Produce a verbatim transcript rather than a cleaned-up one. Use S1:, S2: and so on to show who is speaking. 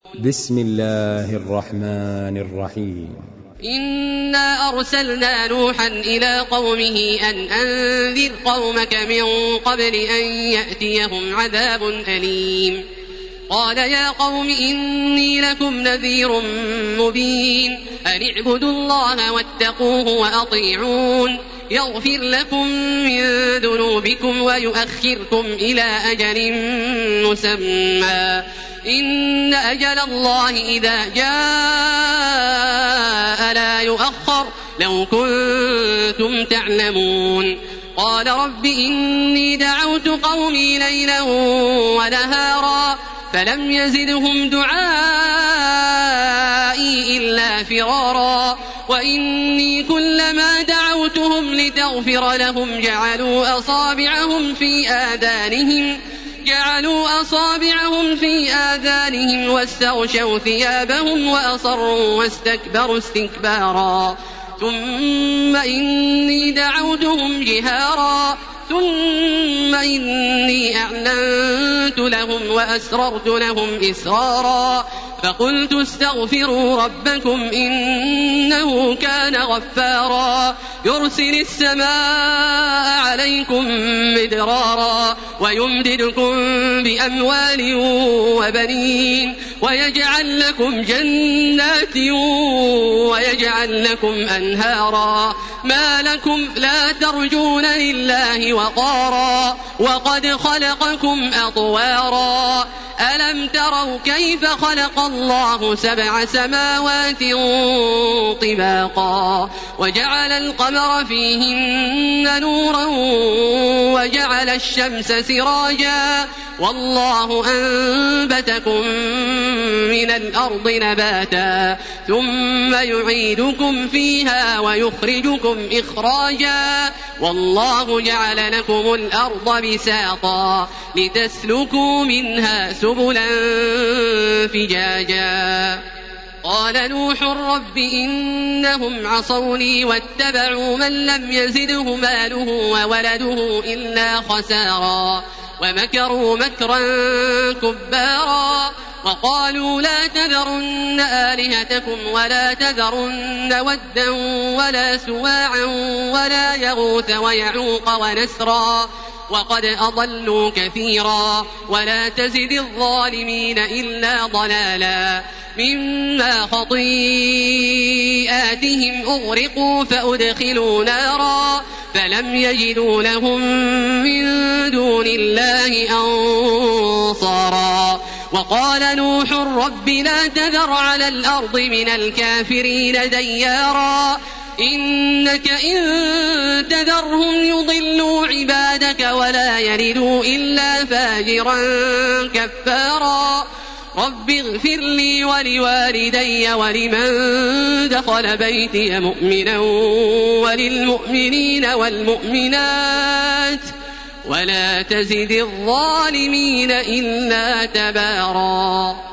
S1: بسم الله الرحمن الرحيم.
S2: إنا أرسلنا نوحا إلى قومه أن أنذر قومك من قبل أن يأتيهم عذاب أليم. قال يا قوم إني لكم نذير مبين أن اعبدوا الله واتقوه وأطيعون يغفر لكم من ذنوبكم ويؤخركم إلى أجل مسمى إن أجل الله إذا جاء لا يؤخر لو كنتم تعلمون. قال رب إني دعوت قومي ليلا ونهارا فلم يزدهم دعائي إلا فرارا وإني كلما دعوتهم لتغفر لهم جعلوا أصابعهم في آذانهم جعلوا أصابعهم في آذانهم واستغشوا ثيابهم وأصروا واستكبروا استكبارا ثم إني دعوتهم جهارا ثم إني أعلنت لهم وأسررت لهم إسرارا فقلت استغفروا ربكم إنه كان غفارا يرسل السماء عليكم مدرارا ويمددكم بأموال وبنين ويجعل لكم جنات ويجعل لكم أنهارا ما لكم لا ترجون لله وقارا وقد خلقكم أطوارا ألم تروا كيف خلق الله سبع سماوات طباقا وجعل القمر فيهن نورا وجعل الشمس سراجا والله أنبتكم من الأرض نباتا ثم يعيدكم فيها ويخرجكم إخراجا والله جعل لكم الأرض بساطا لتسلكوا منها سبلا فجاجا. قال نوح رب إنهم عصوني واتبعوا من لم يزده ماله وولده إلا خسارا ومكروا مكرا كبارا وقالوا لا تذرن آلهتكم ولا تذرن ودا ولا سواعا ولا يغوث ويعوق ونسرا وقد أضلوا كثيرا ولا تزد الظالمين إلا ضلالا مما خطيئاتهم أغرقوا فأدخلوا نارا فلم يجدوا لهم من دون الله أنصارا. وقال نوح رب لا تذر على الأرض من الكافرين ديارا إنك إن تذرهم يضلوا عبادك ولا يلدوا إلا فاجرا كفارا. رب اغفر لي ولوالدي ولمن دخل بيتي مؤمنا وللمؤمنين والمؤمنات ولا تزد الظالمين إلا تبارا.